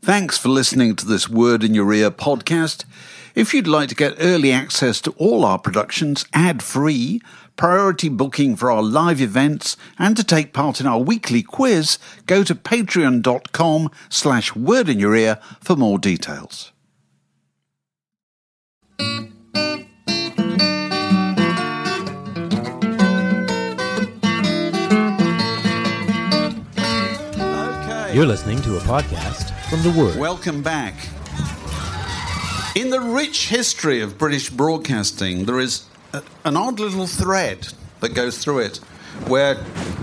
Thanks for listening to this Word in Your Ear podcast. If you'd like to get early access to all our productions ad-free, priority booking for our live events, and to take part in our weekly quiz, go to patreon.com/wordinyourear for more details. You're listening to a podcast from The Word. Welcome back. In the rich history of British broadcasting, there is an odd little thread that goes through it, where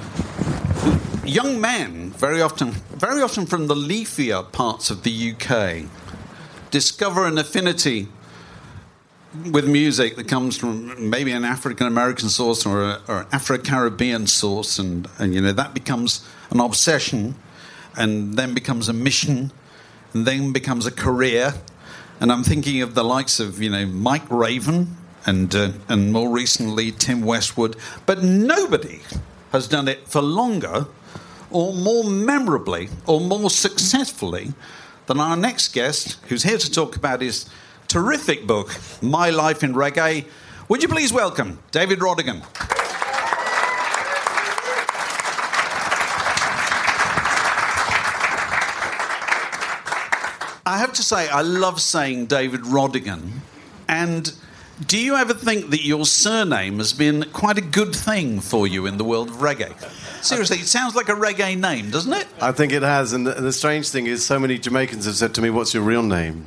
young men, very often from the leafier parts of the UK, discover an affinity with music that comes from maybe an African-American source or an Afro-Caribbean source, and that becomes an obsession, and then becomes a mission, and then becomes a career. And I'm thinking of the likes of, Mike Raven and more recently Tim Westwood. But nobody has done it for longer or more memorably or more successfully than our next guest, who's here to talk about his terrific book, My Life in Reggae. Would you please welcome David Rodigan? I have to say, I love saying David Rodigan. And do you ever think that your surname has been quite a good thing for you in the world of reggae? Seriously, it sounds like a reggae name, doesn't it? I think it has. And the strange thing is, so many Jamaicans have said to me, "What's your real name?"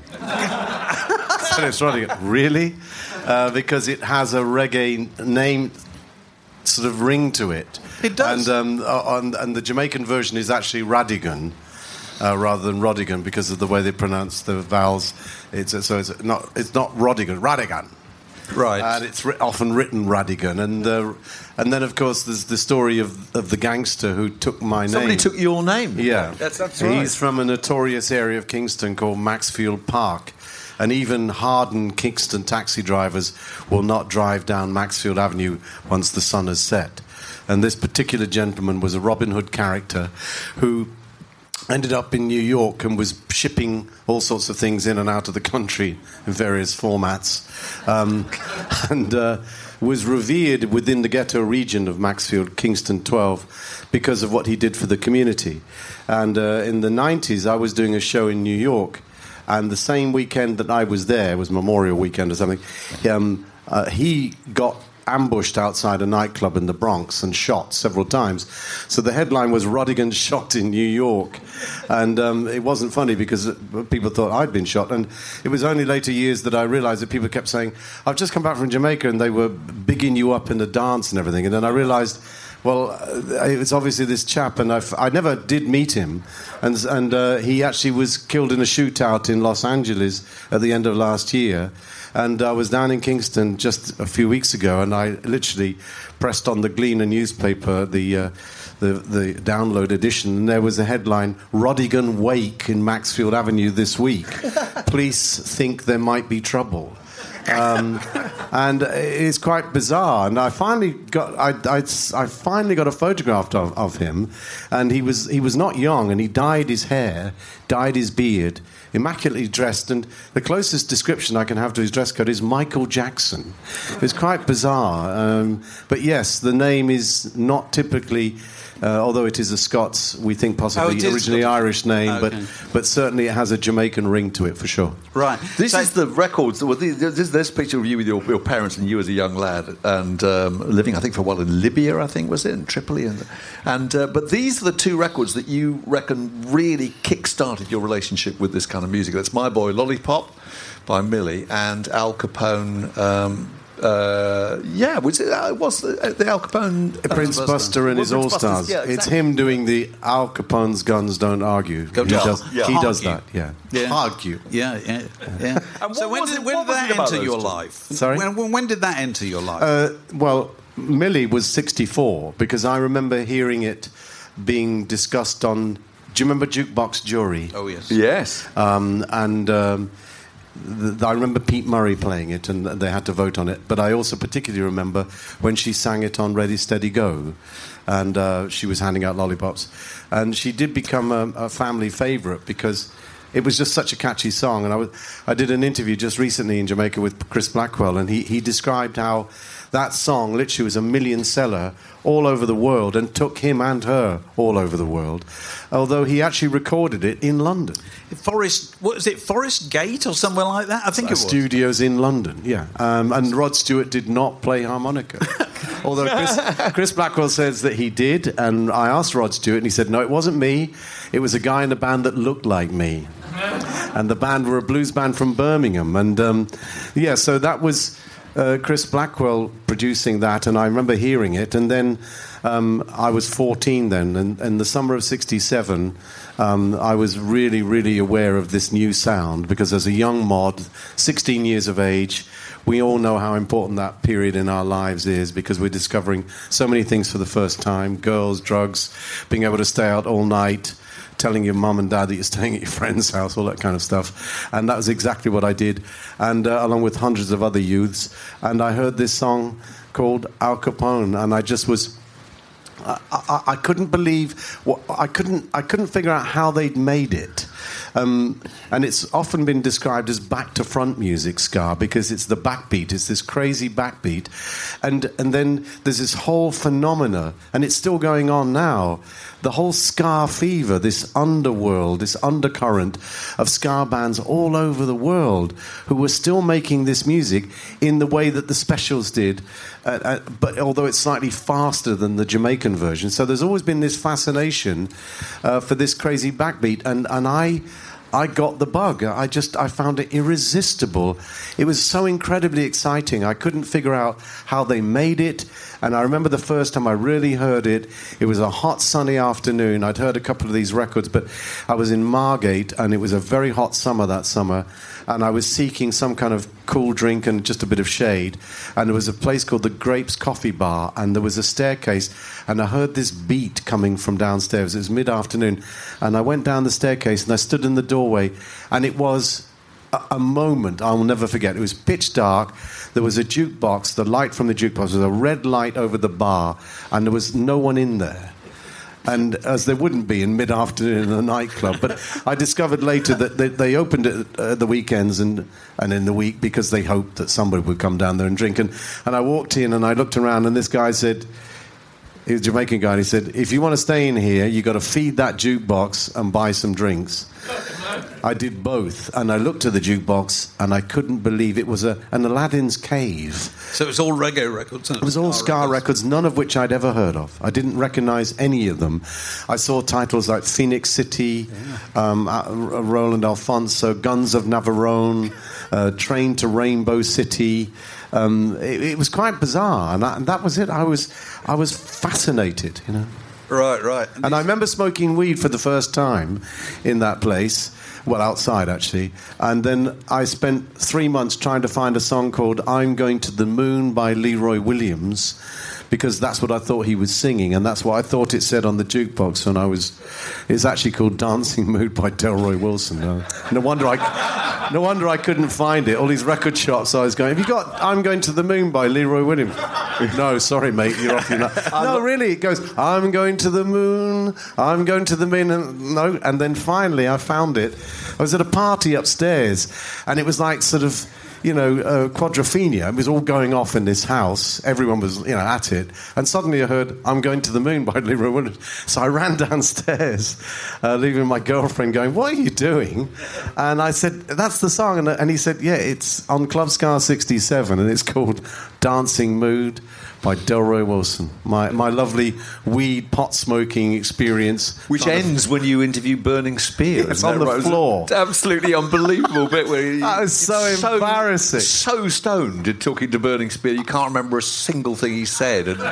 And it's Rodigan. Really? Because it has a reggae name sort of ring to it. It does. And the Jamaican version is actually Radigan. Rather than Rodigan, because of the way they pronounce the vowels, it's not Rodigan, Radigan, right? And it's often written Radigan, and then of course there's the story of the gangster who took my name. Somebody took your name. Yeah, that's right. He's from a notorious area of Kingston called Maxfield Park, and even hardened Kingston taxi drivers will not drive down Maxfield Avenue once the sun has set. And this particular gentleman was a Robin Hood character who ended up in New York and was shipping all sorts of things in and out of the country in various formats, and was revered within the ghetto region of Maxfield, Kingston 12, because of what he did for the community. And in the 90s, I was doing a show in New York, and the same weekend that I was there, it was Memorial Weekend or something, he got ambushed outside a nightclub in the Bronx and shot several times. So the headline was Rodigan shot in New York. And it wasn't funny because people thought I'd been shot. And it was only later years that I realised that people kept saying, "I've just come back from Jamaica," and they were bigging you up in the dance and everything. And then I realised, well, it's obviously this chap, and I never did meet him. And he actually was killed in a shootout in Los Angeles at the end of last year. And I was down in Kingston just a few weeks ago, and I literally pressed on the Gleaner newspaper, the download edition, and there was a headline, "Rodigan Wake in Maxfield Avenue this week. Police think there might be trouble." And it's quite bizarre. And I finally got a photograph of him, and he was not young, and he dyed his hair, dyed his beard, immaculately dressed, and the closest description I can have to his dress code is Michael Jackson. It's quite bizarre. But yes, the name is not typically, although it is a Scots, we think possibly originally Irish name, but certainly it has a Jamaican ring to it for sure. Right. This is the records. Well, this picture of you with your parents and you as a young lad, and living, I think, for a while in Libya, I think, was it, in Tripoli, but these are the two records that you reckon really kick-started your relationship with this kind of music. That's My Boy Lollipop by Millie and Al Capone. Was the Al Capone Prince Buster and his All Stars? Yeah, exactly. It's him doing the Al Capone's Guns Don't Argue. He does that. Yeah. Argue. Yeah. So when did that enter your life? Sorry. When did that enter your life? Well, Millie was 64 because I remember hearing it being discussed on. Do you remember Jukebox Jury? Oh yes. Yes. I remember Pete Murray playing it, and they had to vote on it. But I also particularly remember when she sang it on Ready, Steady, Go, and she was handing out lollipops. And she did become a family favourite because it was just such a catchy song. And I did an interview just recently in Jamaica with Chris Blackwell, and he described how that song literally was a million seller all over the world and took him and her all over the world, although he actually recorded it in London. Forest Gate or somewhere like that? I think it was. Studios in London, yeah. And Rod Stewart did not play harmonica. Although Chris Blackwell says that he did, and I asked Rod Stewart, and he said, no, it wasn't me. It was a guy in a band that looked like me. And the band were a blues band from Birmingham. And, so that was Chris Blackwell producing that, and I remember hearing it. And then I was 14 then, and in the summer of 67, I was really, really aware of this new sound, because as a young mod, 16 years of age, we all know how important that period in our lives is, because we're discovering so many things for the first time: girls, drugs, being able to stay out all night, telling your mum and dad that you're staying at your friend's house, all that kind of stuff. And that was exactly what I did, and along with hundreds of other youths. And I heard this song called Al Capone, and I just was... I couldn't believe I couldn't figure out how they'd made it, and it's often been described as back to front music, ska, because it's the backbeat, it's this crazy backbeat, and then there's this whole phenomena, and it's still going on now, the whole ska fever, this underworld, this undercurrent of ska bands all over the world who were still making this music in the way that the Specials did, but although it's slightly faster than the Jamaican version. So there's always been this fascination for this crazy backbeat, and I got the bug. I found it irresistible. It was so incredibly exciting. I couldn't figure out how they made it. And I remember the first time I really heard it, it was a hot, sunny afternoon. I'd heard a couple of these records, but I was in Margate, and it was a very hot summer that summer. And I was seeking some kind of cool drink and just a bit of shade. And there was a place called the Grapes Coffee Bar, and there was a staircase, and I heard this beat coming from downstairs. It was mid-afternoon, and I went down the staircase, and I stood in the doorway, and it was a moment I'll never forget. It was pitch dark. There was a jukebox. The light from the jukebox was a red light over the bar, and there was no one in there. And as there wouldn't be in mid-afternoon in a nightclub. But I discovered later that they opened it at the weekends and in the week because they hoped that somebody would come down there and drink. And I walked in and I looked around, and this guy said, he was a Jamaican guy, and he said, if you want to stay in here, you've got to feed that jukebox and buy some drinks. I did both, and I looked at the jukebox, and I couldn't believe it was an Aladdin's cave. So it was all reggae records? It was all ska records, none of which I'd ever heard of. I didn't recognise any of them. I saw titles like Phoenix City, Roland Alfonso, Guns of Navarone, Train to Rainbow City. It was quite bizarre, and that was it. I was fascinated, you know. Right. And I remember smoking weed for the first time in that place, well, outside actually, and then I spent 3 months trying to find a song called I'm Going to the Moon by Leroy Williams, because that's what I thought he was singing, and that's what I thought it said on the jukebox when it's actually called Dancing Mood by Delroy Wilson. No wonder I couldn't find it. All these record shops I was going, have you got I'm Going to the Moon by Leroy Williams? No, sorry, mate, you're off your nut. No, really, it goes, I'm going to the moon, I'm going to the moon, and then finally I found it. I was at a party upstairs, and it was like sort of, quadrophenia. It was all going off in this house. Everyone was, at it. And suddenly I heard, I'm Going to the Moon by Leroy Williams. So I ran downstairs, leaving my girlfriend going, what are you doing? And I said, that's the song. And he said, yeah, it's on Club Ska 67, and it's called Dancing Mood by Delroy Wilson. My lovely weed pot-smoking experience. Which ends when you interview Burning Spear. It's on the floor. It's absolutely unbelievable bit where he... That was so embarrassing. So stoned talking to Burning Spear, you can't remember a single thing he said. And,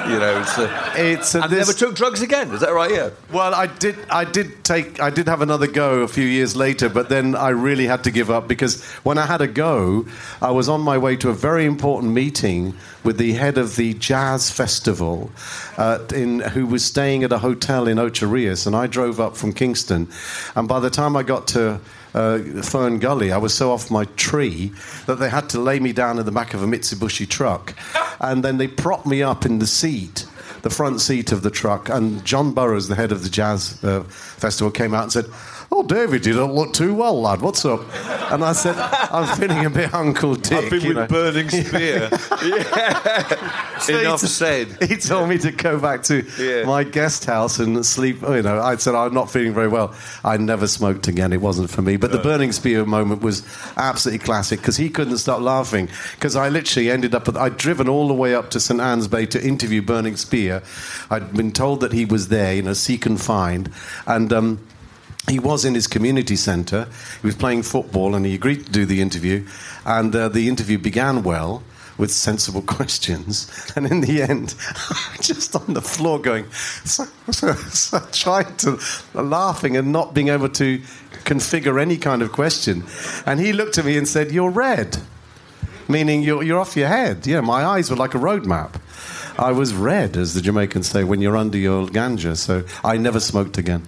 never took drugs again. Is that right? Yeah. Well, I did have another go a few years later, but then I really had to give up, because when I had a go, I was on my way to a very important meeting with the head of the Jazz Festival, who was staying at a hotel in Ocho Rios, and I drove up from Kingston, and by the time I got to Fern Gully, I was so off my tree that they had to lay me down in the back of a Mitsubishi truck, and then they propped me up in the front seat of the truck, and John Burroughs, the head of the Jazz Festival, came out and said, "Oh, David, you don't look too well, lad. What's up?" And I said, "I'm feeling a bit Uncle Dick." I've been with Burning Spear. So Enough said. He told me to go back to my guest house and sleep. I said, "I'm not feeling very well." I never smoked again. It wasn't for me. But the Burning Spear moment was absolutely classic because he couldn't stop laughing because I literally ended up... I'd driven all the way up to St Anne's Bay to interview Burning Spear. I'd been told that he was there, seek and find. And... he was in his community centre. He was playing football, and he agreed to do the interview. And the interview began well, with sensible questions. And in the end, just on the floor going, trying to... laughing and not being able to configure any kind of question. And he looked at me and said, "You're red." Meaning you're off your head. Yeah, my eyes were like a road map. I was red, as the Jamaicans say, when you're under your ganja. So I never smoked again.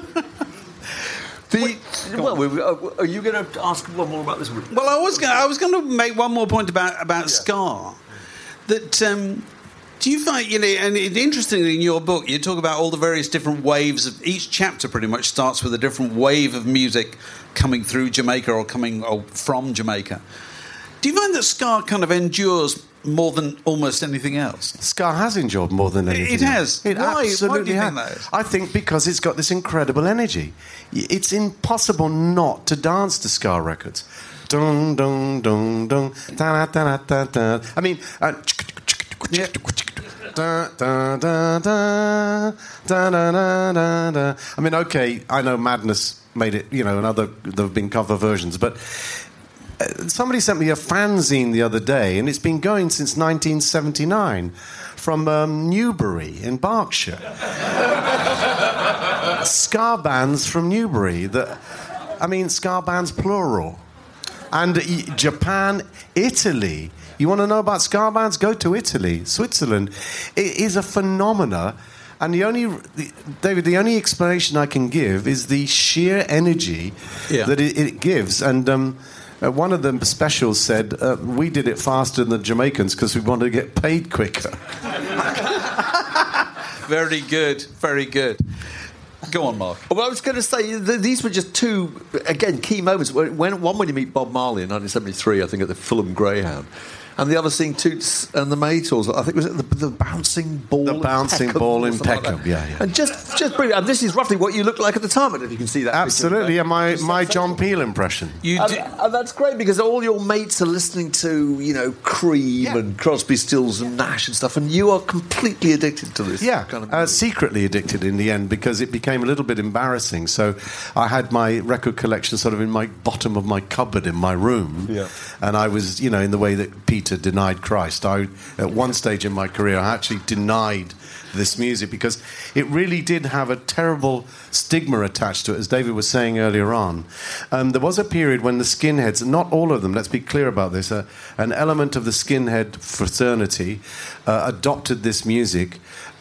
Are you going to ask one more about this? Well, I was going to make one more point about ska. That do you find, and interestingly in your book you talk about all the various different waves of each chapter. Pretty much starts with a different wave of music coming through Jamaica or from Jamaica. Do you find that ska kind of endures more than almost anything else? Ska has endured more than anything. It has. It Why? absolutely Why do you has. think that is? I think because it's got this incredible energy. It's impossible not to dance to ska records. Dun dun dun dun da da da da. I mean, Yeah. Da, da, da, da, da, da, da, da. I mean, okay, I know Madness made it, and there have been cover versions, but somebody sent me a fanzine the other day, and it's been going since 1979 from Newbury in Berkshire. Ska bands from Newbury. Ska bands plural. And Japan, Italy. You want to know about ska bands? Go to Italy, Switzerland. It is a phenomena. And the only explanation I can give is the sheer energy that it gives. And one of the specials said, we did it faster than the Jamaicans because we wanted to get paid quicker. Very good, very good. Go on, Mark. Well, I was going to say, these were just two, again, key moments. When you meet Bob Marley in 1973, I think, at the Fulham Greyhound, and the other seeing Toots and the Maytals, I think, was it the Bouncing Ball? The Bouncing Ball in Peckham, yeah. And just brilliant. And this is roughly what you looked like at the time, if you can see that. Absolutely, yeah, my John Peel impression. And that's great, because all your mates are listening to, Cream and Crosby, Stills and Nash and stuff, and you are completely addicted to this. Yeah, kind of music. Secretly addicted in the end, because it became a little bit embarrassing. So I had my record collection sort of in my bottom of my cupboard in my room, and I was, in the way that Peter denied Christ. At one stage in my career, I actually denied this music because it really did have a terrible stigma attached to it, as David was saying earlier on. There was a period when the skinheads, not all of them, let's be clear about this, an element of the skinhead fraternity adopted this music,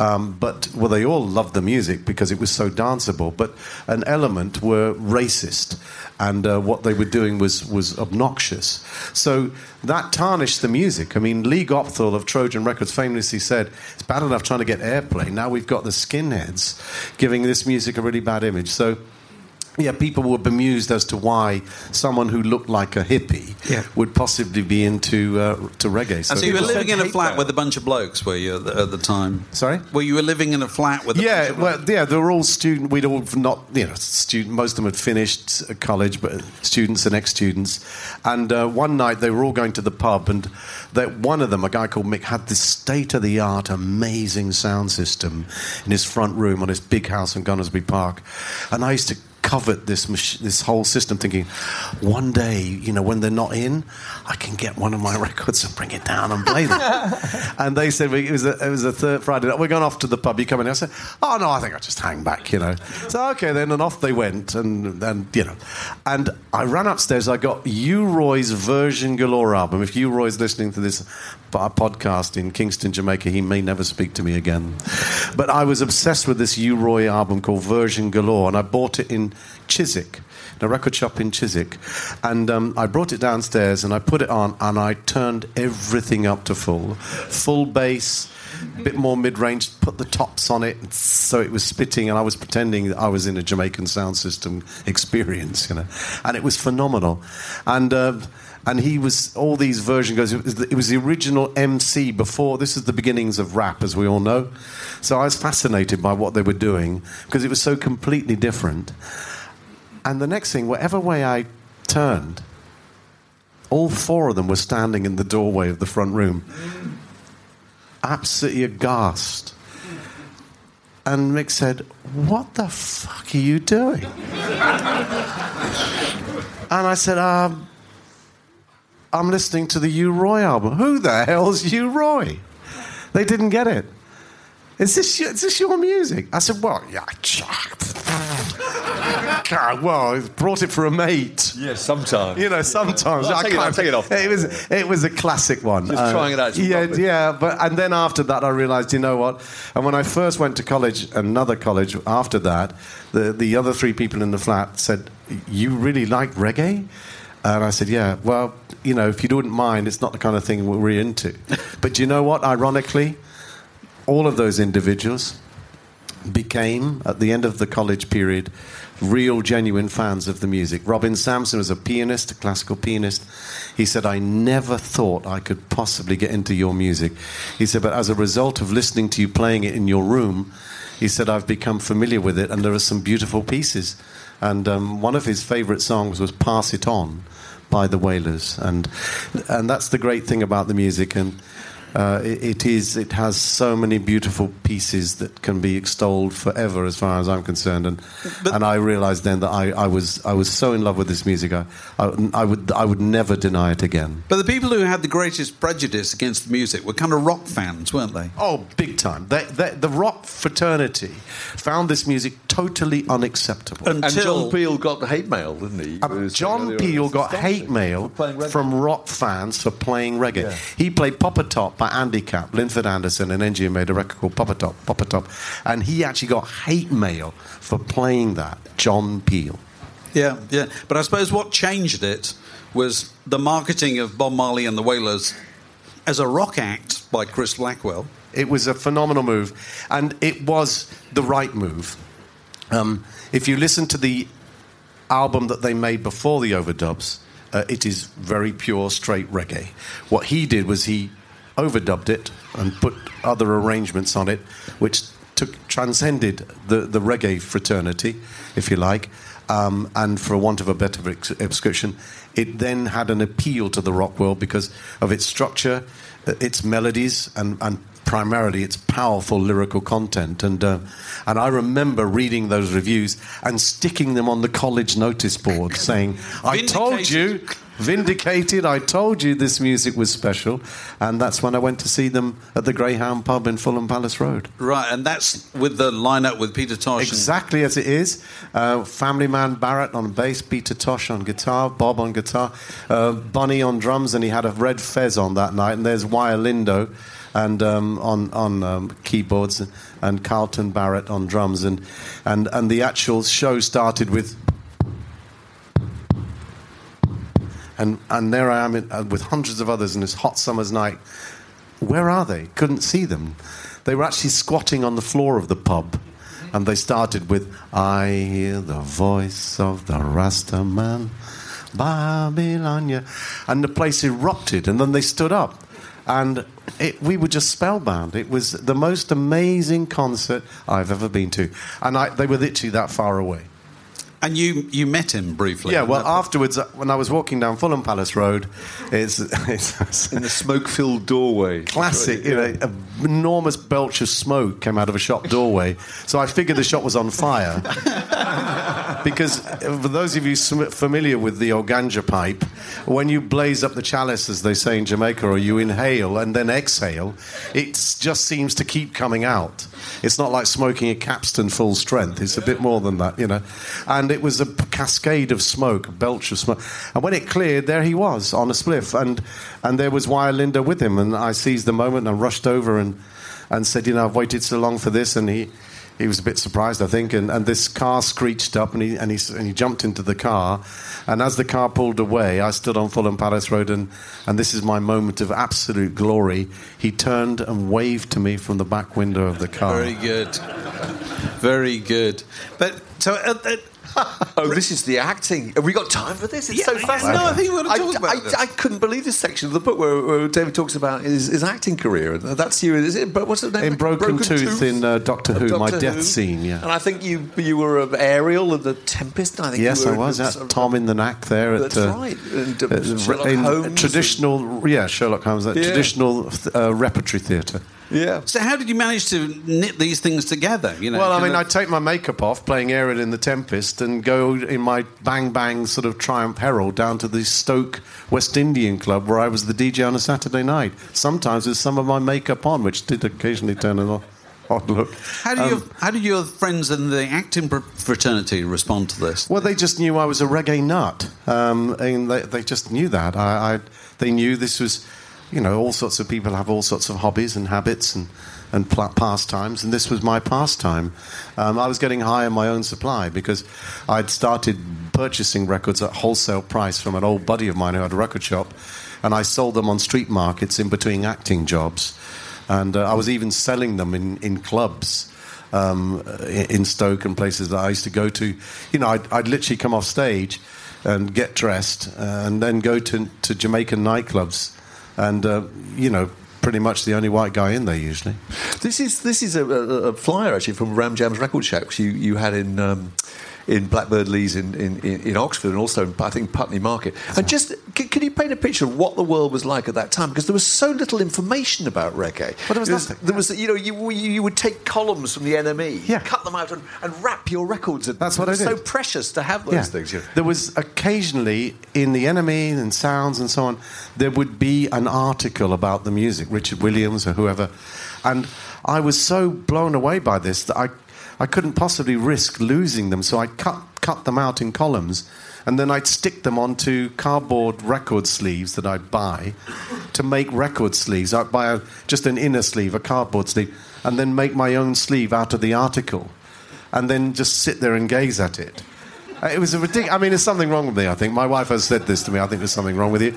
but they all loved the music because it was so danceable, but an element were racist, and what they were doing was obnoxious. So that tarnished the music. I mean, Lee Gopthall of Trojan Records famously said, it's bad enough trying to get airplay, now we've got the skinheads giving this music a really bad image. So yeah, people were bemused as to why someone who looked like a hippie would possibly be into to reggae. So you were living in a flat with a bunch of blokes, were you, at the time? Sorry? Well, you were living in a flat with a bunch of blokes? They were all students. We'd all student. Most of them had finished college, but students and ex-students. And one night they were all going to the pub, and one of them, a guy called Mick, had this state-of-the-art, amazing sound system in his front room on his big house in Gunnersbury Park. And I used to covet this whole system, thinking, one day, when they're not in, I can get one of my records and bring it down and play them. And they said, it was a third Friday night, we're going off to the pub, you coming in? I said, oh no, I think I'll just hang back, So okay then, and off they went, and and I ran upstairs, I got U-Roy's Version Galore album. If U-Roy's listening to this podcast in Kingston, Jamaica, he may never speak to me again. But I was obsessed with this U-Roy album called Version Galore, and I bought it in Chiswick in a record shop in Chiswick. And I brought it downstairs and I put it on and I turned everything up to full bass, a bit more mid-range, put the tops on it so it was spitting, and I was pretending that I was in a Jamaican sound system experience, you know. And it was phenomenal. And he was, all these version goes, it was the original MC before, this is the beginnings of rap, as we all know. So I was fascinated by what they were doing, because it was so completely different. And the next thing, whatever way I turned, all four of them were standing in the doorway of the front room, absolutely aghast. And Mick said, "What the fuck are you doing?" And I said, I'm listening to the U Roy album. Who the hell's U Roy? They didn't get it. Is this your music? I said, well, yeah. Well, I brought it for a mate. Yeah, sometimes. You know, sometimes. Well, take it off. It was a classic one. Just trying it out. Yeah. And then after that, I realised, you know what? And when I first went to college, another college after that, the other three people in the flat said, "You really like reggae?" And I said, yeah, well, you know, if you wouldn't mind, it's not the kind of thing we're into. But you know what? Ironically, all of those individuals became, at the end of the college period, real, genuine fans of the music. Robin Sampson was a pianist, a classical pianist. He said, I never thought I could possibly get into your music. He said, but as a result of listening to you playing it in your room, he said, I've become familiar with it, and there are some beautiful pieces. And one of his favourite songs was Pass It On by the Wailers. And that's the great thing about the music. And it has so many beautiful pieces that can be extolled forever, as far as I'm concerned. And I realised then that I was so in love with this music, I would never deny it again. But the people who had the greatest prejudice against the music were kind of rock fans, weren't they? Oh, big time. The rock fraternity found this music totally unacceptable. And John Peel got hate mail, didn't he? John Peel got hate mail from rock fans for playing reggae. Yeah. He played Papa Top by Andy Capp, Linford Anderson, and NGO made a record called Papa Top, and he actually got hate mail for playing that, John Peel. Yeah. But I suppose what changed it was the marketing of Bob Marley and the Wailers as a rock act by Chris Blackwell. It was a phenomenal move, and it was the right move. If you listen to the album that they made before the overdubs, it is very pure, straight reggae. What he did was he overdubbed it and put other arrangements on it, which transcended the reggae fraternity, if you like, and for want of a better description, it then had an appeal to the rock world because of its structure, its melodies, and primarily its powerful lyrical content. And I remember reading those reviews and sticking them on the college notice board saying, I told you, vindicated, I told you this music was special. And that's when I went to see them at the Greyhound pub in Fulham Palace Road. Right, and that's with the lineup with Peter Tosh. Exactly as it is. Family Man Barrett on bass, Peter Tosh on guitar, Bob on guitar, Bunny on drums, and he had a red fez on that night. And there's Wire Lindo and on keyboards, and Carlton Barrett on drums, and the actual show started with, and there I am with hundreds of others in this hot summer's night. Where are they? Couldn't see them. They were actually squatting on the floor of the pub, and they started with, I hear the voice of the Rasta man, Babylonia, and the place erupted, and then they stood up. And we were just spellbound. It was the most amazing concert I've ever been to. And they were literally that far away. And you met him briefly? Yeah, well, afterwards, when I was walking down Fulham Palace Road, it's in the smoke-filled doorway. Classic, you know, an enormous belch of smoke came out of a shop doorway. So I figured the shop was on fire. Because for those of you familiar with the old ganja pipe, when you blaze up the chalice, as they say in Jamaica, or you inhale and then exhale, it just seems to keep coming out. It's not like smoking a Capstan full strength. It's a bit more than that, you know. And it was a cascade of smoke, a belch of smoke. And when it cleared, there he was on a spliff. And there was Wire Lindo with him. And I seized the moment and rushed over and said, you know, I've waited so long for this. And he he was a bit surprised, I think, and this car screeched up, and he jumped into the car, and as the car pulled away, I stood on Fulham Palace Road, and this is my moment of absolute glory. He turned and waved to me from the back window of the car. Very good. Very good. But so. This is the acting. Have we got time for this? It's so fascinating. No, I think we want to talk about this. I couldn't believe this section of the book where David talks about his acting career. And that's you. Is it? What's the name? In Broken Tooth in Doctor Who, my death scene. Yeah. And I think you were Ariel of the Tempest. And I think yes, you were, I was. Tom in the Knack there. That's right. And, Sherlock Holmes. Traditional, Sherlock Holmes. Traditional repertory theatre. Yeah. So how did you manage to knit these things together? Well, I mean, I'd take my makeup off, playing Ariel in The Tempest, and go in my bang sort of Triumph Herald down to the Stoke West Indian Club, where I was the DJ on a Saturday night. Sometimes with some of my makeup on, which did occasionally turn an odd look. How did your friends in the acting fraternity respond to this? Well, they just knew I was a reggae nut. And they just knew that. They knew this was... all sorts of people have all sorts of hobbies and habits and pastimes, and this was my pastime. I was getting high on my own supply because I'd started purchasing records at wholesale price from an old buddy of mine who had a record shop, and I sold them on street markets in between acting jobs. And I was even selling them in clubs in Stoke and places that I used to go to. I'd literally come off stage and get dressed and then go to Jamaican nightclubs. And, pretty much the only white guy in there usually. This is a flyer, actually, from Ram Jam's Record Shack you had in Blackbird Leys in Oxford, and also in, I think, Putney Market. And just, can you paint a picture of what the world was like at that time? Because there was so little information about reggae. Well, there was nothing. There was, you would take columns from the NME, cut them out and wrap your records. That's what I did. It was so precious to have those things. There was occasionally, in the NME and Sounds and so on, there would be an article about the music, Richard Williams or whoever. And I was so blown away by this that I couldn't possibly risk losing them, so I cut them out in columns, and then I'd stick them onto cardboard record sleeves that I'd buy to make record sleeves. I'd buy just an inner sleeve, a cardboard sleeve, and then make my own sleeve out of the article, and then just sit there and gaze at it. It was a ridiculous... I mean, there's something wrong with me, I think. My wife has said this to me. I think there's something wrong with you.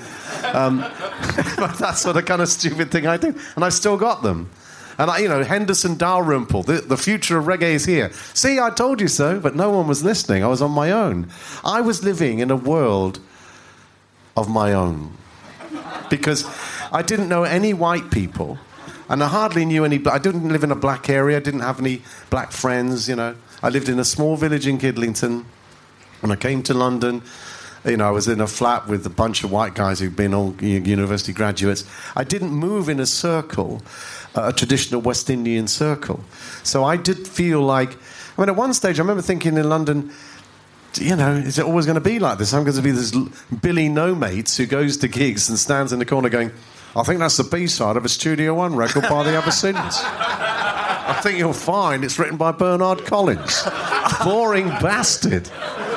But that's the kind of stupid thing I did, and I still got them. And, Henderson Dalrymple, the future of reggae is here. See, I told you so, but no one was listening. I was on my own. I was living in a world of my own. Because I didn't know any white people, and I hardly knew any... I didn't live in a black area, I didn't have any black friends, I lived in a small village in Kidlington. When I came to London... I was in a flat with a bunch of white guys who'd been all university graduates. I didn't move in a circle, a traditional West Indian circle. So I did feel like... at one stage I remember thinking in London, is it always going to be like this? I'm going to be this Billy No-Mates who goes to gigs and stands in the corner going, I think that's the B-side of a Studio One record by the Abyssinians. I think you'll find it's written by Bernard Collins. Boring bastard.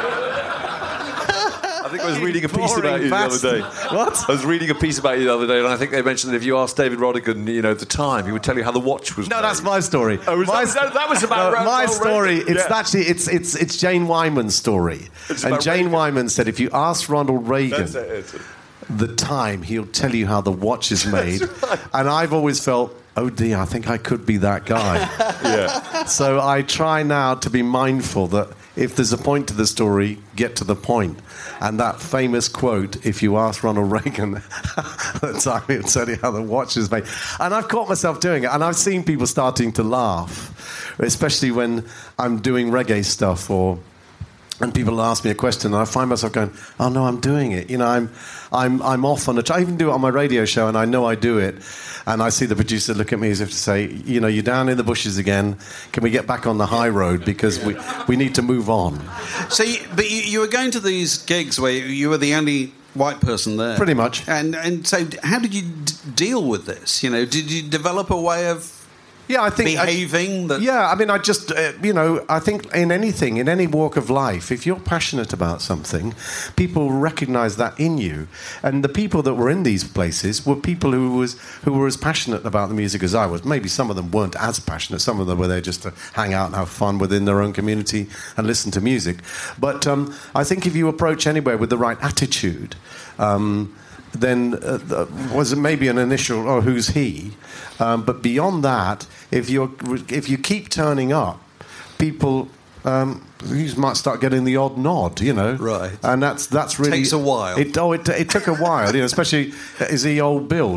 I think I was reading a piece about you the other day. What? I was reading a piece about you the other day, and I think they mentioned that if you asked David Rodigan, at the time, he would tell you how the watch was made. No, that's my story. Oh, that was about my story. It's Jane Wyman's story. And Jane Wyman said, if you ask Ronald Reagan the time, he'll tell you how the watch is made. Right. And I've always felt, oh dear, I think I could be that guy. So I try now to be mindful that if there's a point to the story, get to the point. And that famous quote, if you ask Ronald Reagan, the time he'll tell you how the watch is made. And I've caught myself doing it, and I've seen people starting to laugh, especially when I'm doing reggae stuff and people ask me a question, and I find myself going, oh no, I'm doing it. I'm off on I even do it on my radio show, and I know I do it. And I see the producer look at me as if to say, you're down in the bushes again. Can we get back on the high road? Because we need to move on. So, you were going to these gigs where you were the only white person there. Pretty much. And so how did you deal with this? Did you develop a way of Yeah, I think behaving. I mean, I just I think in any walk of life, if you're passionate about something, people recognise that in you. And the people that were in these places were people who were as passionate about the music as I was. Maybe some of them weren't as passionate. Some of them were there just to hang out and have fun within their own community and listen to music. But I think if you approach anywhere with the right attitude, then was it maybe an initial, oh, who's he? But beyond that, if you keep turning up, people you might start getting the odd nod, Right. And that's really takes a while. It took a while, especially is he old Bill,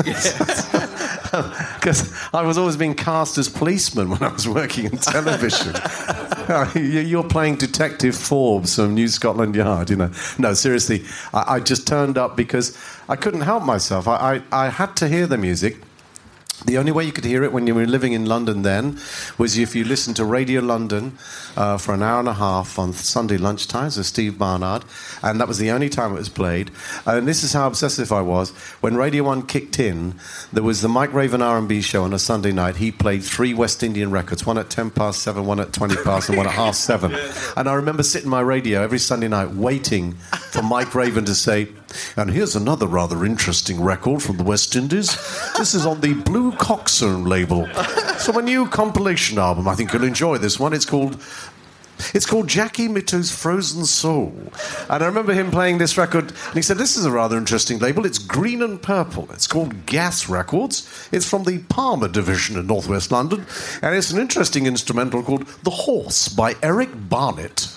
Because I was always being cast as policeman when I was working in television. You're playing Detective Forbes from New Scotland Yard, No, seriously, I just turned up because I couldn't help myself. I had to hear the music. The only way you could hear it when you were living in London then was if you listened to Radio London for an hour and a half on Sunday lunchtimes with Steve Barnard, and that was the only time it was played. And this is how obsessive I was. When Radio 1 kicked in, there was the Mike Raven R&B show on a Sunday night. He played 3 West Indian records, one at 7:10, one at 7:20, and one at 7:30. And I remember sitting my radio every Sunday night waiting for Mike Raven to say, and here's another rather interesting record from the West Indies. This is on the Blue Coxsone label. So a new compilation album. I think you'll enjoy this one. It's called Jackie Mitto's Frozen Soul. And I remember him playing this record, and he said, this is a rather interesting label. It's green and purple. It's called Gas Records. It's from the Palmer division in northwest London. And it's an interesting instrumental called The Horse by Eric Barnett.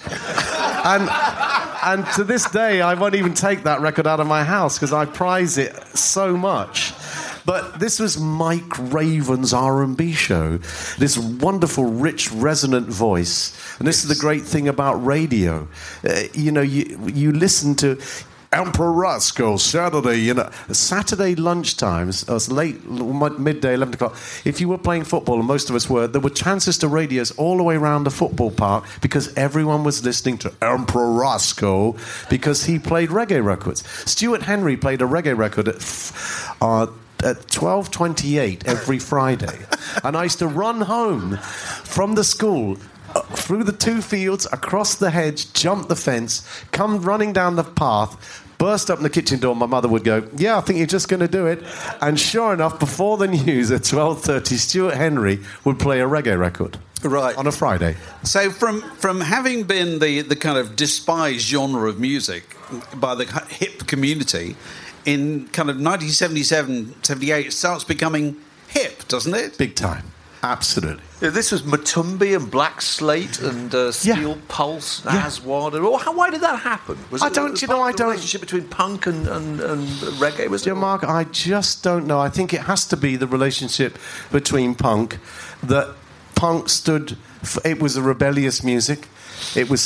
And to this day, I won't even take that record out of my house because I prize it so much. But this was Mike Raven's R&B show. This wonderful, rich, resonant voice. And this is the great thing about radio. You listen to Emperor Roscoe, Saturday lunchtimes, it was late, midday, 11 o'clock. If you were playing football, and most of us were, there were Transistor radios all the way around the football park because everyone was listening to Emperor Roscoe because he played reggae records. Stuart Henry played a reggae record at 12:28 every Friday. And I used to run home from the school through the 2 fields, across the hedge, jump the fence, come running down the path, burst up in the kitchen door. My mother would go, yeah, I think you're just going to do it. And sure enough, before the news at 12:30, Stuart Henry would play a reggae record. Right. On a Friday. So from having been the kind of despised genre of music by the hip community, in kind of 1977, 78, it starts becoming hip, doesn't it? Big time. Absolutely. Yeah, this was Matumbi and Black Slate and Steel Pulse, Aswad. Why did that happen? Was it the relationship between punk and reggae? Mark, I just don't know. I think it has to be the relationship between punk. That punk stood for, it was a rebellious music. It was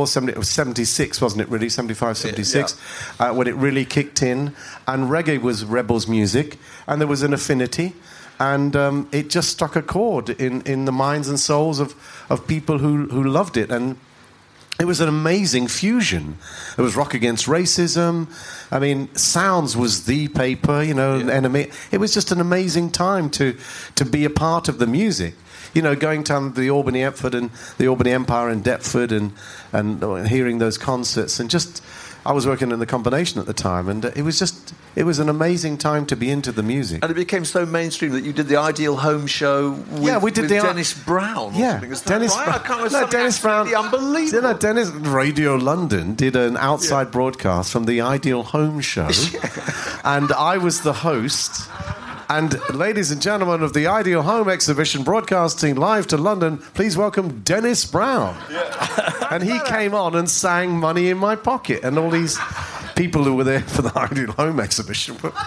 76, wasn't it, really? 75, 76, when it really kicked in. And reggae was rebels music, and there was an affinity. And it just struck a chord in the minds and souls of people who loved it. And it was an amazing fusion. It was Rock Against Racism. I mean, Sounds was the paper, Enemy. It was just an amazing time to be a part of the music. Going to the Albany Epford and the Albany Empire in Deptford and hearing those concerts. And just, I was working in the combination at the time, and it was an amazing time to be into the music. And it became so mainstream that you did the Ideal Home show with Dennis Brown. Dennis Brown. Unbelievable. Radio London did an outside broadcast from the Ideal Home show, and I was the host. And ladies and gentlemen of the Ideal Home exhibition broadcasting live to London, please welcome Dennis Brown. Yeah. And he came on and sang Money in My Pocket. And all these people who were there for the Ideal Home exhibition were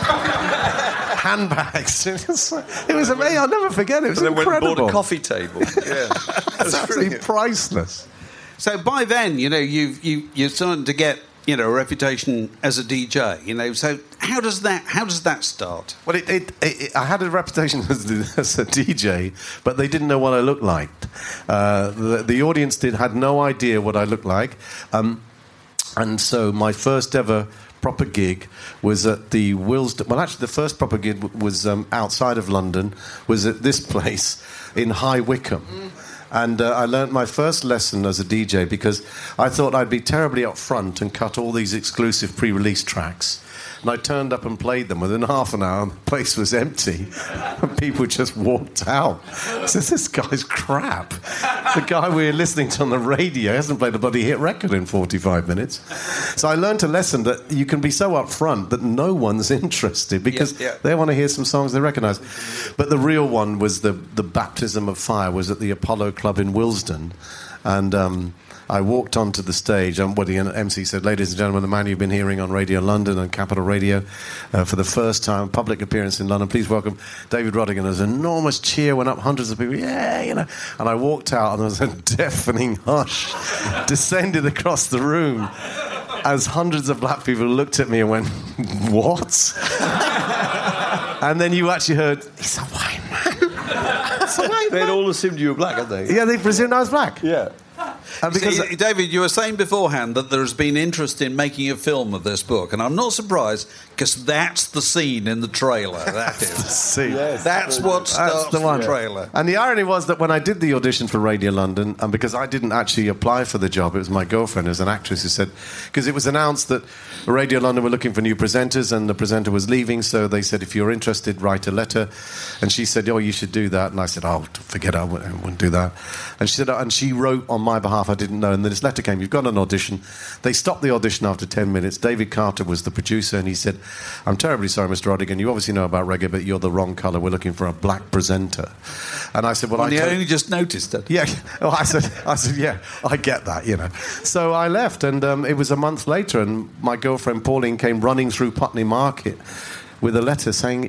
handbags. It was amazing. I'll never forget it. It was incredible. Went and bought a coffee table. Yeah. It's absolutely priceless. So by then, you're starting to get a reputation as a DJ. So how does that start? Well, I had a reputation as a DJ, but they didn't know what I looked like. The audience had no idea what I looked like. And so my first ever proper gig was at the Willesden. Well, actually, the first proper gig was outside of London, was at this place in High Wycombe. And I learnt my first lesson as a DJ because I thought I'd be terribly upfront and cut all these exclusive pre-release tracks. And I turned up and played them. Within half an hour, the place was empty. And people just walked out. I said, this guy's crap. The guy we were listening to on the radio hasn't played a bloody hit record in 45 minutes. So I learned a lesson that you can be so upfront that no one's interested because they want to hear some songs they recognise. But the real one was the baptism of fire was at the Apollo Club in Willesden. And I walked onto the stage, and what the MC said, ladies and gentlemen, the man you've been hearing on Radio London and Capital Radio for the first time, public appearance in London, please welcome David Rodigan. There was an enormous cheer, went up, hundreds of people, And I walked out, and there was a deafening hush descended across the room as hundreds of black people looked at me and went, what? And then you actually heard, he's a white man. It's a white man. They'd all assumed you were black, hadn't they? Yeah, they presumed I was black. Yeah. And because See, David, you were saying beforehand that there has been interest in making a film of this book, and I'm not surprised because that's the scene in the trailer. That is. That's what starts the trailer. And the irony was that when I did the audition for Radio London, and because I didn't actually apply for the job, it was my girlfriend who's an actress who said, because it was announced that Radio London were looking for new presenters and the presenter was leaving, so they said, if you're interested, write a letter. And she said, oh, you should do that. And I said, oh, forget it, I wouldn't do that. And she said, and she wrote on my behalf, I didn't know, and then this letter came, you've got an audition. They stopped the audition after 10 minutes. David Carter was the producer, and he said, I'm terribly sorry, Mr. Rodigan, you obviously know about reggae, but you're the wrong colour. We're looking for a black presenter. And I said, well, I only just noticed it. Yeah. Well, I said, yeah, I get that, So I left, and it was a month later, and my girlfriend Pauline came running through Putney Market with a letter saying,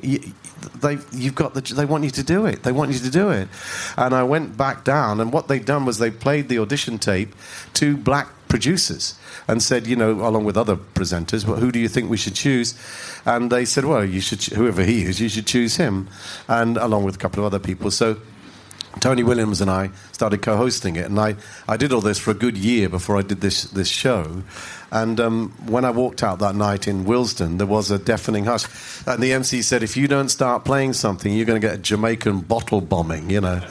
they want you to do it. They want you to do it. And I went back down, and what they'd done was they played the audition tape to black producers and said, along with other presenters, well, who do you think we should choose? And they said, well, you should, whoever he is, you should choose him, and along with a couple of other people. So Tony Williams and I started co-hosting it, and I did all this for a good year before I did this show. And when I walked out that night in Willesden, there was a deafening hush. And the MC said, if you don't start playing something, you're going to get a Jamaican bottle bombing,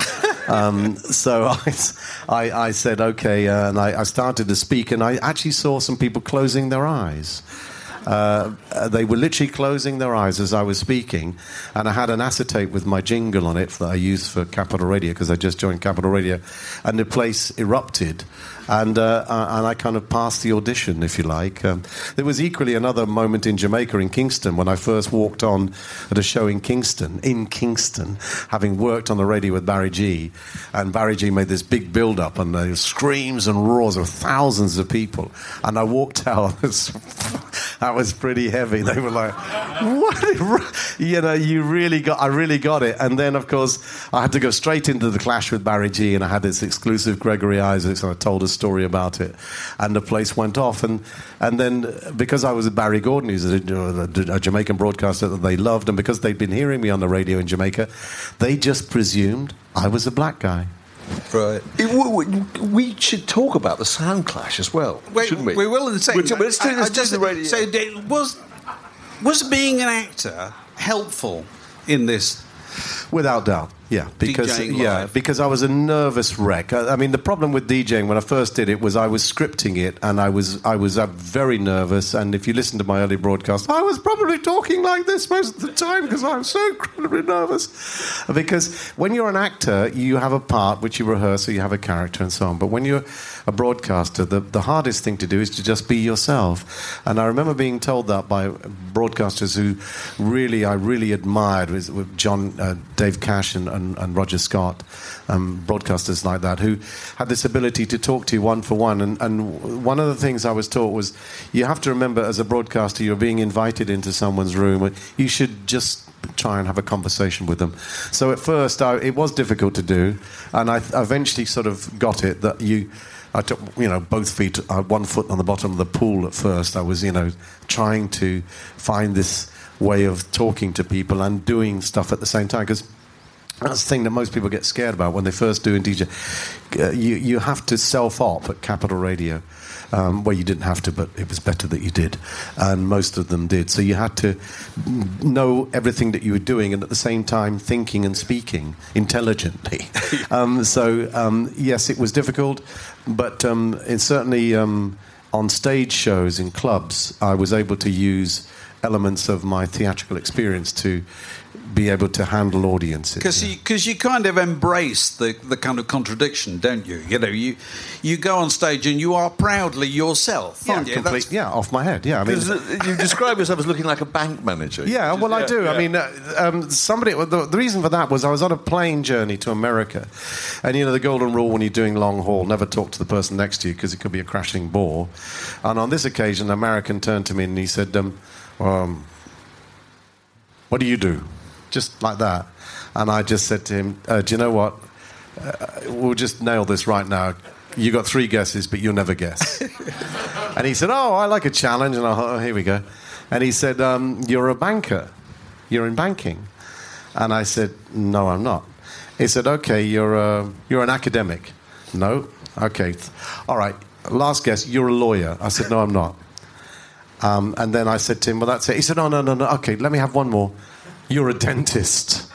So I said, okay, and I started to speak, and I actually saw some people closing their eyes. They were literally closing their eyes as I was speaking, and I had an acetate with my jingle on it that I used for Capital Radio because I just joined Capital Radio, and the place erupted, and I kind of passed the audition, if you like. There was equally another moment in Jamaica, in Kingston, when I first walked on at a show in Kingston, having worked on the radio with Barry G, and Barry G made this big build-up, and there were screams and roars of thousands of people, and I walked out. That was pretty heavy. They were like, "What? I really got it." And then, of course, I had to go straight into the clash with Barry G, and I had this exclusive Gregory Isaacs, and I told a story about it, and the place went off. And then, because I was with Barry Gordon, who's a Jamaican broadcaster that they loved, and because they'd been hearing me on the radio in Jamaica, they just presumed I was a black guy. Right. We should talk about the sound clash as well, shouldn't we? We will in a second. Let's do the radio. So was being an actor helpful in this? Without doubt, yeah. Because I was a nervous wreck. I mean, the problem with DJing when I first did it was I was scripting it, and I was very nervous. And if you listen to my early broadcast, I was probably talking like this most of the time because I was so incredibly nervous. Because when you're an actor, you have a part which you rehearse, so you have a character and so on. But when you're a broadcaster, the hardest thing to do is to just be yourself. And I remember being told that by broadcasters who I really admired, with Dave Cash and Roger Scott, broadcasters like that, who had this ability to talk to you one for one. And one of the things I was taught was you have to remember, as a broadcaster, you're being invited into someone's room. You should just try and have a conversation with them. So at first, it was difficult to do, and I eventually sort of got it that I took, both feet, 1 foot on the bottom of the pool at first. I was, trying to find this way of talking to people and doing stuff at the same time, because that's the thing that most people get scared about when they first do in DJ. You have to self-op at Capital Radio. Well, you didn't have to, but it was better that you did. And most of them did. So you had to know everything that you were doing and at the same time thinking and speaking intelligently. Yes, it was difficult, but it's certainly on stage shows in clubs, I was able to use elements of my theatrical experience to be able to handle audiences. Because you kind of embrace the kind of contradiction, don't you? You know, you go on stage and you are proudly yourself, aren't you? Off my head, yeah. I mean, you describe yourself as looking like a bank manager. Yeah, well, I do. Yeah. I mean, the reason for that was I was on a plane journey to America, and, you know, the golden rule when you're doing long haul, never talk to the person next to you because it could be a crashing bore. And on this occasion, an American turned to me and he said, what do you do? Just like that. And I just said to him, do you know what? We'll just nail this right now. You got 3 guesses, but you'll never guess. And he said, oh, I like a challenge. And I thought, oh, here we go. And he said, you're a banker. You're in banking. And I said, no, I'm not. He said, okay, you're an academic. No? Okay. All right. Last guess, you're a lawyer. I said, no, I'm not. And then I said to him, well, that's it. He said, no. Okay, let me have one more. You're a dentist.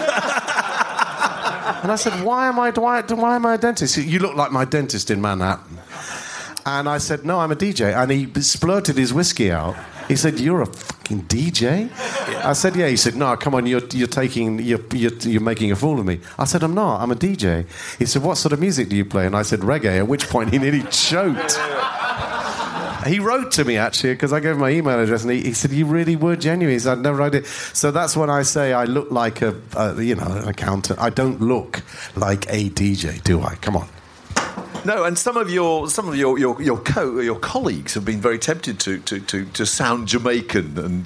And I said, why am I a dentist? You look like my dentist in Manhattan. And I said, no, I'm a DJ. And he splurted his whiskey out. He said, you're a fucking DJ? Yeah. I said, yeah. He said, no, come on, you're making a fool of me. I said, I'm not. I'm a DJ. He said, what sort of music do you play? And I said, reggae, at which point he nearly choked. He wrote to me, actually, because I gave him my email address, and he said, you really were genuine. He said, I'd never write it. So that's when I say I look like an accountant. I don't look like a DJ, do I? Come on. No, and some of your colleagues have been very tempted to sound Jamaican and.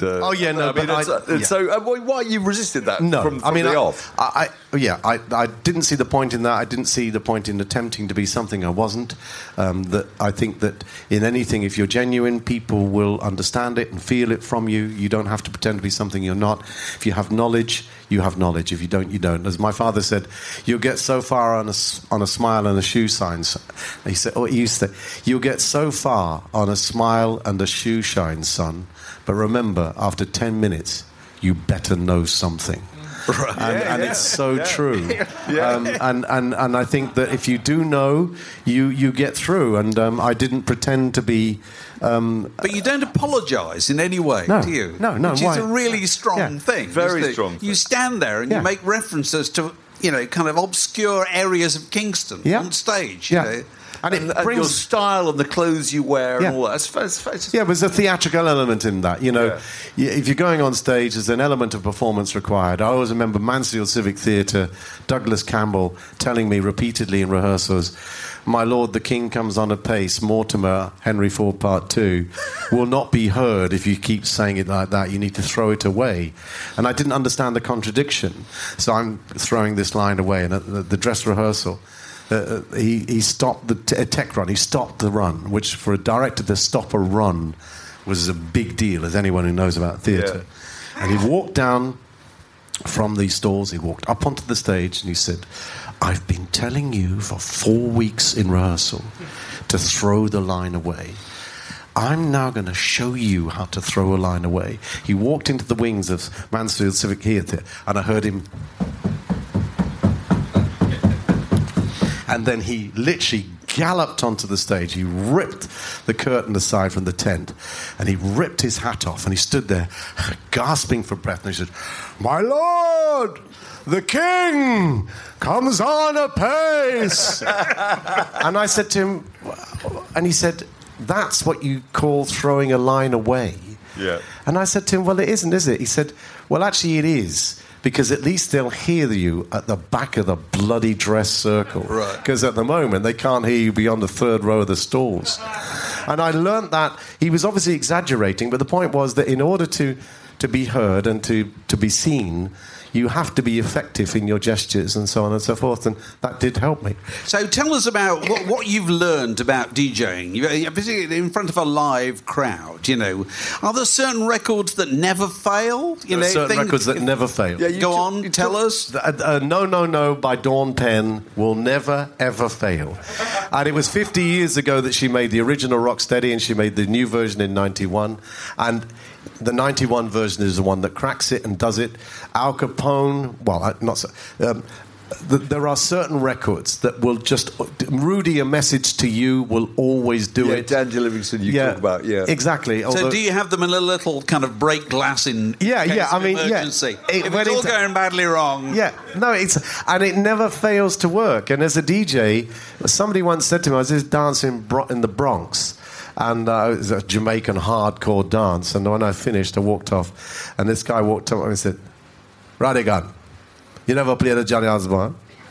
Why you resisted that? No, from the off. I didn't see the point in that. I didn't see the point in attempting to be something I wasn't. That I think that in anything, if you're genuine, people will understand it and feel it from you. You don't have to pretend to be something you're not. If you have knowledge, you have knowledge. If you don't, you don't. As my father said, you'll get so far on a smile and a shoe shine. He said, you'll get so far on a smile and a shoe shine, son. But remember, after 10 minutes, you better know something. Right. And it's so true. And I think that if you do know, you get through. And I didn't pretend to be. But you don't apologise in any way, do you? No. Which is a really strong thing. Very strong. You stand there and you make references to, kind of obscure areas of Kingston on stage. You know. And it brings your style and the clothes you wear and all that. It's there's a theatrical element in that. If you're going on stage, there's an element of performance required. I always remember Mansfield Civic Theatre, Douglas Campbell telling me repeatedly in rehearsals, my lord, the king comes on apace, Mortimer, Henry IV, Part 2, will not be heard if you keep saying it like that. You need to throw it away. And I didn't understand the contradiction. So I'm throwing this line away. And at the dress rehearsal, he stopped the tech run. He stopped the run, which for a director to stop a run was a big deal, as anyone who knows about theatre. Yeah. And he walked down from these stalls. He walked up onto the stage and he said, I've been telling you for 4 weeks in rehearsal to throw the line away. I'm now going to show you how to throw a line away. He walked into the wings of Mansfield Civic Theatre and I heard him. And then he literally galloped onto the stage. He ripped the curtain aside from the tent and he ripped his hat off and he stood there gasping for breath and he said, my lord, the king comes on apace. And I said to him, and he said, that's what you call throwing a line away. Yeah. And I said to him, well, it isn't, is it? He said, well, actually it is. Because at least they'll hear you at the back of the bloody dress circle. Right. Because at the moment, they can't hear you beyond the third row of the stalls. And I learnt that he was obviously exaggerating, but the point was that in order to be heard and to be seen, you have to be effective in your gestures and so on and so forth, and that did help me. So tell us about what you've learned about DJing, particularly in front of a live crowd. Are there certain records that never fail? Certain records that never fail. Yeah, Go on, tell us. No by Dawn Penn will never, ever fail. And it was 50 years ago that she made the original Rocksteady, and she made the new version in 91. And the 91 version is the one that cracks it and does it. Al Capone, not so... there are certain records that will just... Rudy, A Message to You will always do it. Dandy Livingston talk about, Exactly. So do you have them in a little kind of break glass in case of emergency? If it's all going badly wrong... Yeah, no, and it never fails to work. And as a DJ, somebody once said to me, I was just dancing in the Bronx, and it was a Jamaican hardcore dance, and when I finished, I walked off, and this guy walked up and said, "Radigan, you never played a Johnny Osborne?"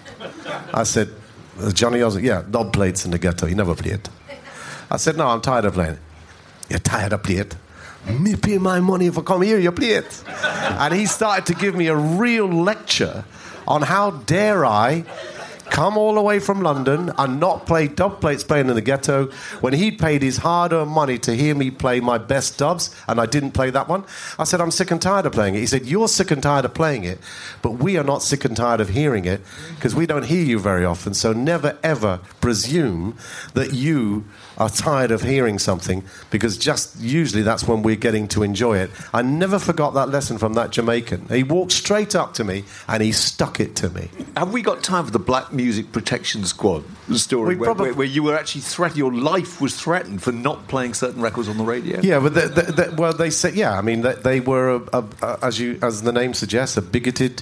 I said, "Johnny Osborne, yeah, dub plates in the ghetto, you never played." I said, "No, I'm tired of playing it." "You're tired of playing it? Me pay my money if I come here, you play it." And he started to give me a real lecture on how dare I come all the way from London and not play dub plates playing in the ghetto when he'd paid his hard-earned money to hear me play my best dubs, and I didn't play that one. I said, "I'm sick and tired of playing it." He said, "You're sick and tired of playing it, but we are not sick and tired of hearing it, because we don't hear you very often, so never ever presume that you are tired of hearing something, because just usually that's when we're getting to enjoy it." I never forgot that lesson from that Jamaican. He walked straight up to me and he stuck it to me. Have we got time for the Black Music Protection Squad story where you were actually threatened, your life was threatened for not playing certain records on the radio? Yeah, but they said, I mean, they were, as the name suggests, a bigoted,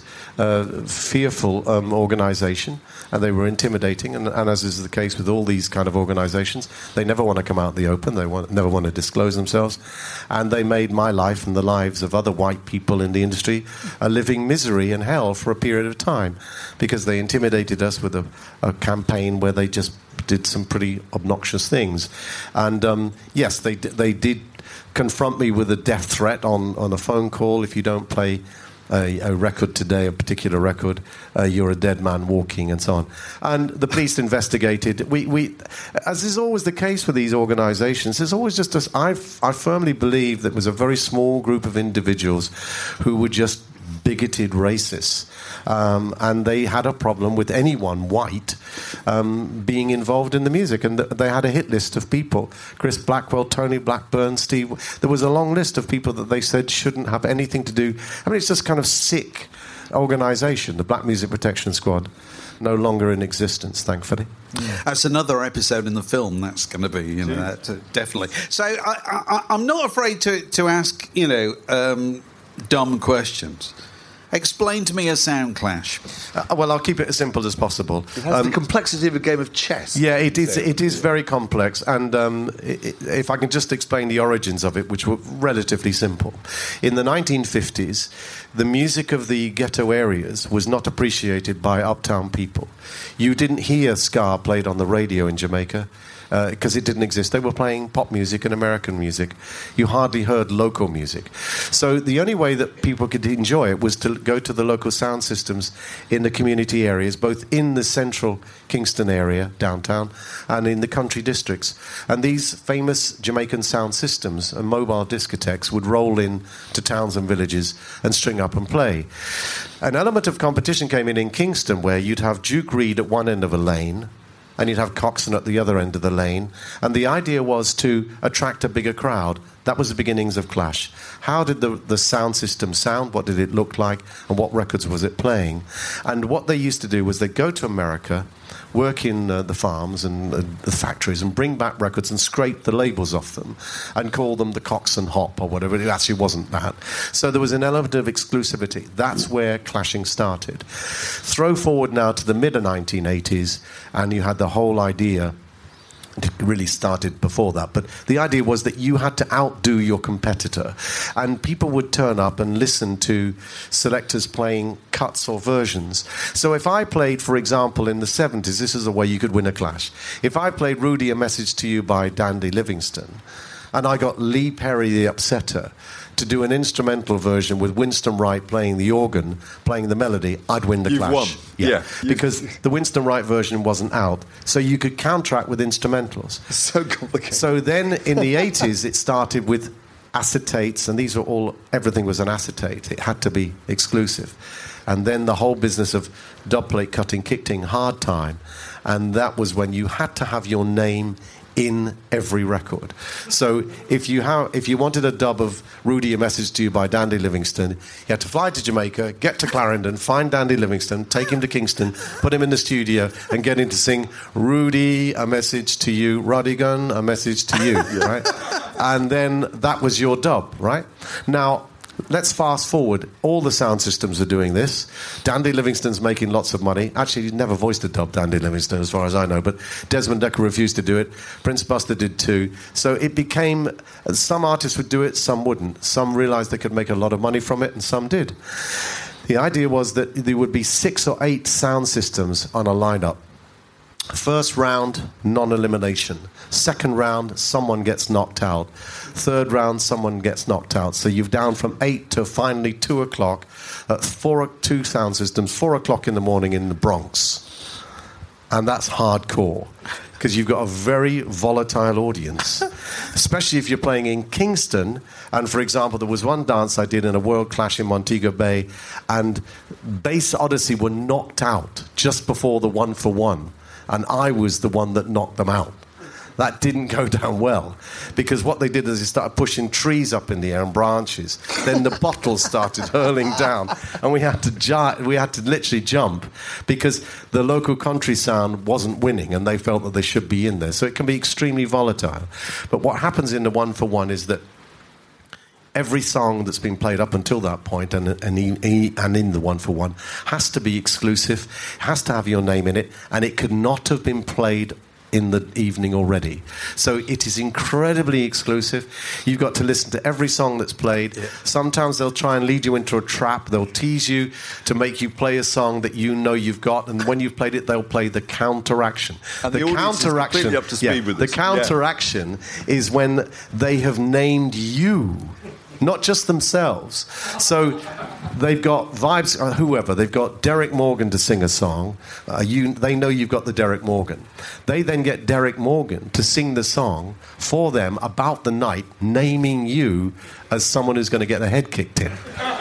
fearful organisation, and they were intimidating, and as is the case with all these kind of organisations, they never want to come out in the open, they never want to disclose themselves, and they made my life and the lives of other white people in the industry a living misery and hell for a period of time, because they intimidated us with a campaign where they just did some pretty obnoxious things. And yes, they did confront me with a death threat on a phone call. If you don't play a record today, a particular record, you're a dead man walking, and so on. And the police investigated. We as is always the case with these organisations, there's always just I firmly believe that it was a very small group of individuals who were just bigoted racists. And they had a problem with anyone white being involved in the music, and they had a hit list of people: Chris Blackwell, Tony Blackburn, Steve. There was a long list of people that they said shouldn't have anything to do. I mean, it's just kind of sick organisation. The Black Music Protection Squad, no longer in existence, thankfully. Yeah. That's another episode in the film. That's going to be, definitely. So I'm not afraid to ask, dumb questions. Explain to me a sound clash. Well, I'll keep it as simple as possible. It has the complexity of a game of chess. Yeah, it is. It is very complex, and if I can just explain the origins of it, which were relatively simple. In the 1950s, the music of the ghetto areas was not appreciated by uptown people. You didn't hear ska played on the radio in Jamaica, because it didn't exist. They were playing pop music and American music. You hardly heard local music. So the only way that people could enjoy it was to go to the local sound systems in the community areas, both in the central Kingston area, downtown, and in the country districts. And these famous Jamaican sound systems and mobile discotheques would roll in to towns and villages and string up and play. An element of competition came in Kingston, where you'd have Duke Reid at one end of a lane, and you'd have Coxsone at the other end of the lane. And the idea was to attract a bigger crowd. That was the beginnings of Clash. How did the sound system sound? What did it look like? And what records was it playing? And what they used to do was they'd go to America, work in the farms and the factories, and bring back records and scrape the labels off them and call them the Coxsone Hop or whatever. It actually wasn't that. So there was an element of exclusivity. That's where clashing started. Throw forward now to the mid-1980s, and you had the whole idea. It really started before that, but the idea was that you had to outdo your competitor, and people would turn up and listen to selectors playing cuts or versions. So if I played, for example, in the 70s, this is a way you could win a clash. If I played Rudy, A Message to You by Dandy Livingston, and I got Lee Perry, the Upsetter, to do an instrumental version with Winston Wright playing the organ, playing the melody, I'd win the You've Clash. won. Yeah. Because the Winston Wright version wasn't out. So you could counteract with instrumentals. So complicated. So then in the 80s, it started with acetates, and these were all, everything was an acetate. It had to be exclusive. And then the whole business of dubplate cutting kicked in hard time. And that was when you had to have your name in every record. So if you wanted a dub of Rudy, A Message to You by Dandy Livingstone, you had to fly to Jamaica, get to Clarendon, find Dandy Livingstone, take him to Kingston, put him in the studio, and get him to sing Rudy, A Message to You, Rodigan, A Message to You, right? And then that was your dub, right? Now, let's fast forward. All the sound systems are doing this. Dandy Livingstone's making lots of money. Actually, he never voiced a dub, Dandy Livingstone, as far as I know, but Desmond Dekker refused to do it. Prince Buster did too. So it became, some artists would do it, some wouldn't. Some realized they could make a lot of money from it, and some did. The idea was that there would be 6 or 8 sound systems on a lineup. First round, non-elimination. Second round, someone gets knocked out. Third round, someone gets knocked out. So you're down from 8 to finally 2 o'clock at 2 sound systems, 4 o'clock in the morning in the Bronx. And that's hardcore, because you've got a very volatile audience, especially if you're playing in Kingston. And, for example, there was one dance I did in a World Clash in Montego Bay, and Bass Odyssey were knocked out just before the 1-for-1. And I was the one that knocked them out. That didn't go down well, because what they did is they started pushing trees up in the air and branches. Then the bottles started hurling down, and we had to literally jump, because the local country sound wasn't winning, and they felt that they should be in there. So it can be extremely volatile. But what happens in the 1-for-1 is that every song that's been played up until that point and in the 1-for-1 has to be exclusive, has to have your name in it, and it could not have been played in the evening already. So it is incredibly exclusive. You've got to listen to every song that's played. Yeah. Sometimes they'll try and lead you into a trap. They'll tease you to make you play a song that you know you've got, and when you've played it, they'll play the counteraction. And the counteraction is completely up to speed with this. The counteraction is when they have named you, not just themselves. So they've got vibes, whoever. They've got Derek Morgan to sing a song. They know you've got the Derek Morgan. They then get Derek Morgan to sing the song for them about the night, naming you as someone who's going to get their head kicked in.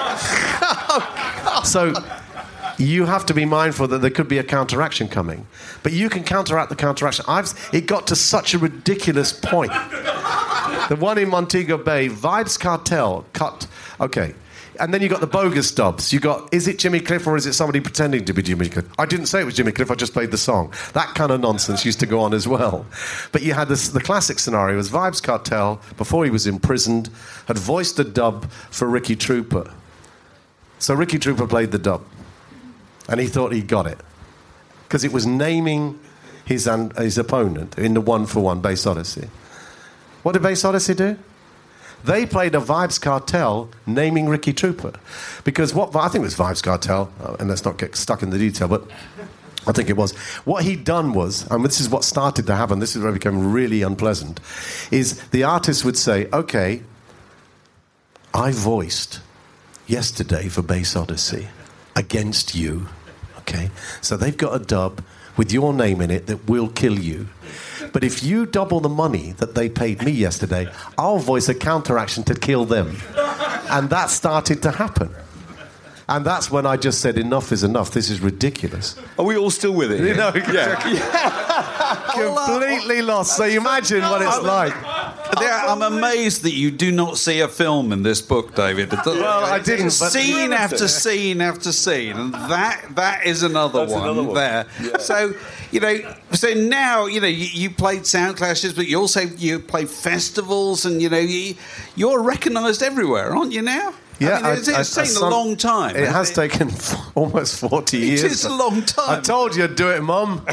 So you have to be mindful that there could be a counteraction coming. But you can counteract the counteraction. It got to such a ridiculous point. The one in Montego Bay, Vibes Cartel cut. Okay. And then you got the bogus dubs. You got, is it Jimmy Cliff or is it somebody pretending to be Jimmy Cliff? I didn't say it was Jimmy Cliff, I just played the song. That kind of nonsense used to go on as well. But you had the classic scenario was Vibes Cartel, before he was imprisoned, had voiced a dub for Ricky Trooper. So Ricky Trooper played the dub. And he thought he got it. Because it was naming his opponent in the 1-for-1 Bass Odyssey. What did Bass Odyssey do? They played a Vibes Cartel naming Ricky Trooper. Because I think it was Vibes Cartel, and let's not get stuck in the detail, but I think it was. What he'd done was, and this is what started to happen, this is where it became really unpleasant, is the artist would say, okay, I voiced yesterday for Bass Odyssey against you. Okay? So they've got a dub with your name in it that will kill you. But if you double the money that they paid me yesterday, I'll voice a counteraction to kill them. And that started to happen. And that's when I just said, enough is enough. This is ridiculous. Are we all still with it? You know, completely lost. So you imagine what it's like. I'm amazed that you do not see a film in this book, David. Well, I didn't. Scene after scene after scene, and that is another one there. Yeah. So, so now, you played Sound Clashes, but you play festivals, and, you're recognised everywhere, aren't you now? Yeah, I mean, it's taken a long time. It has taken almost 40 years. It is a long time. I told you I'd do it, Mum.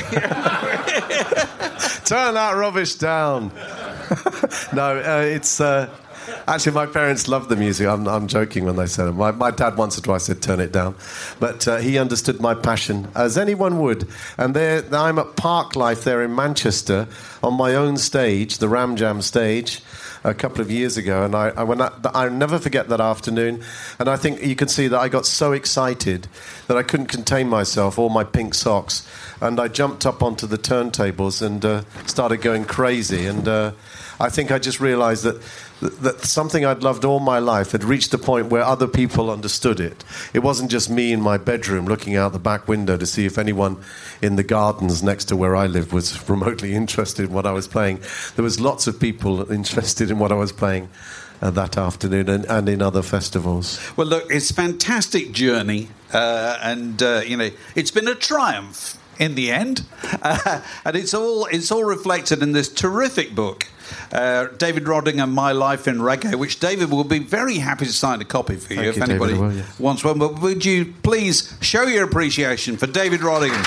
Turn that rubbish down. No, it's... actually, my parents loved the music. I'm joking when they said it. My dad once or twice said, turn it down. But he understood my passion, as anyone would. And I'm at Park Life there in Manchester on my own stage, the Ram Jam stage. a couple of years ago, and I'll never forget that afternoon. And I think you can see that I got so excited that I couldn't contain myself, all my pink socks, and I jumped up onto the turntables and started going crazy. And I think I just realized that something I'd loved all my life had reached a point where other people understood it. It wasn't just me in my bedroom looking out the back window to see if anyone in the gardens next to where I lived was remotely interested in what I was playing. There was lots of people interested in what I was playing that afternoon and in other festivals. Well, look, it's a fantastic journey, and it's been a triumph in the end, and it's all reflected in this terrific book, David Roddingham, My Life in Reggae, which David will be very happy to sign a copy for you if anybody wants one. But would you please show your appreciation for David Roddingham?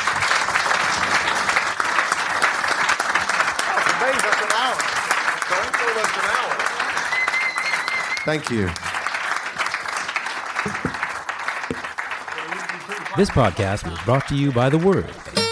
Thank you. This podcast was brought to you by The Word.